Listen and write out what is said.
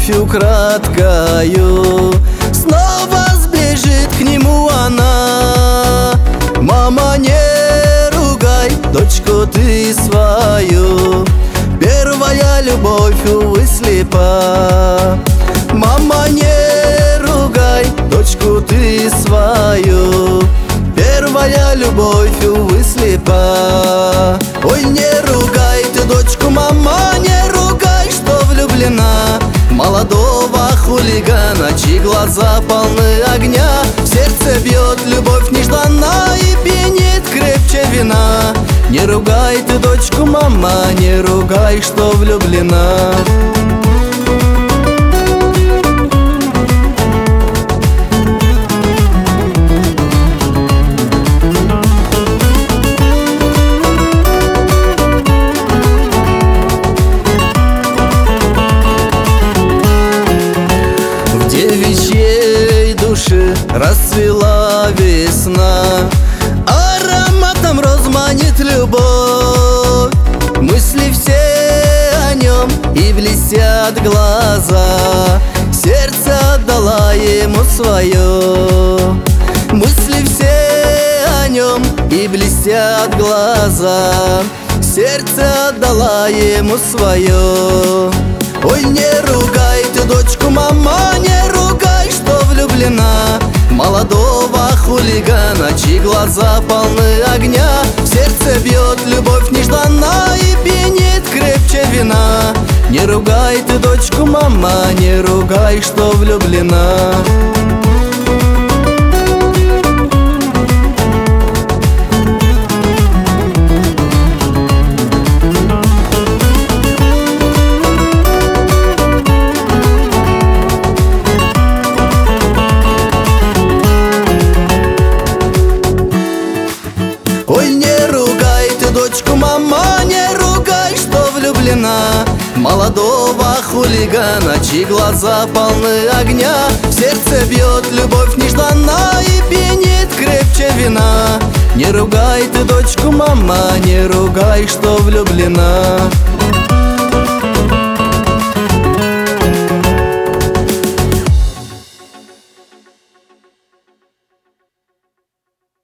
любовью краткою снова сбежит к нему она. Мама, не ругай дочку ты свою, первая любовь, увы, слепа. Мама, не ругай дочку ты свою, первая любовь, увы, слепа. Ой, не ругай ты дочку, мама, не ругай, что влюблена в молодого хулигана, чьи глаза полны огня. В сердце бьет любовь нежданна и пьянит крепче вина. Не ругай ты дочку, мама, не ругай, что влюблена. В девичьей душе расцвела весна, ароматом роз манит любовь. Мысли все о нем и блестят глаза, сердце отдала ему свое. Мысли все о нем и блестят глаза, сердце отдала ему свое. Ой, не ругай ты дочку, мама, не ругай, что влюблена в молодого хулигана, чьи глаза полны огня. В сердце бьет любовь нежданна и пьянит крепче вина. Не ругай ты дочку, мама, не ругай, что влюблена. Ой, не ругай ты дочку, мама, не ругай, что влюблена в молодого хулигана, чьи глаза полны огня. В сердце бьет любовь нежданна и пьянит крепче вина. Не ругай ты дочку, мама, не ругай, что влюблена.